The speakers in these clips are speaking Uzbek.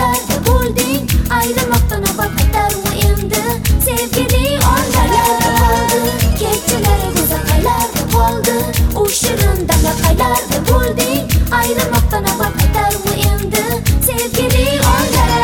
qaylarda bo'lding? Ayrilmoqdan avval qaytarma endi sevgili onlarga qoldi. Kechalari go'zal qaylarda qoldi? U shirin damlar qaylarda bo'lding? Ayrilmoqdan avval qaytarma endi sevgili onlar.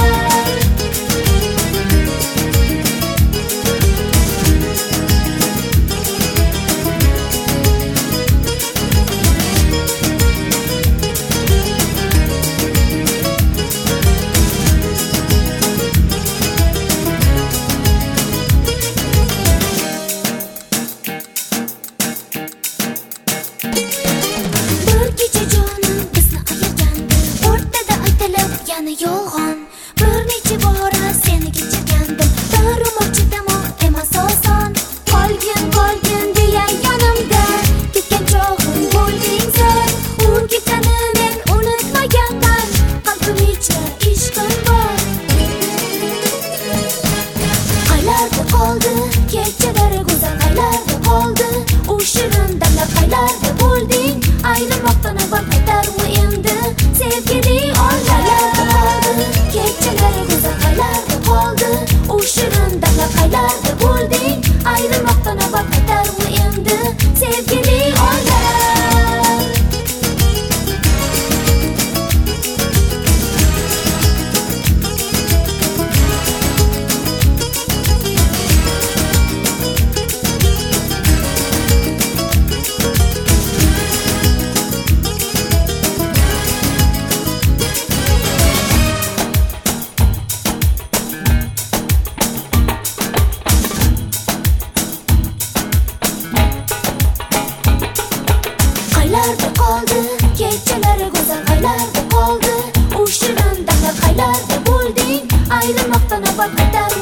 Yolg'on bir necha bora seni kechirgandim. Darmoqchi damoq emas oson. Qolgin deya yonimda ketgan chog'im bo'lding sen. U ketani men unutmaganman. Qalbim ichra ishqim bor. Qaylarda qoldi? Kechalari go'zal qaylarda qoldi? U shirin damlar qaylarda bo'lding? Ayrilmoqdan avval qaytarma endi sevgili onlar. Kechalari go'zal qaylarda qoldi? U shirin damlar qaylarda bo'lding? Ayrilmoqdan avval qaytarma endi sevgili onlar. Qaylarda qoldi? Kechalari go'zal qaylarda qoldi? U shirin damlar qaylarda bo'lding? Ayrilmoqdan avval qaytarma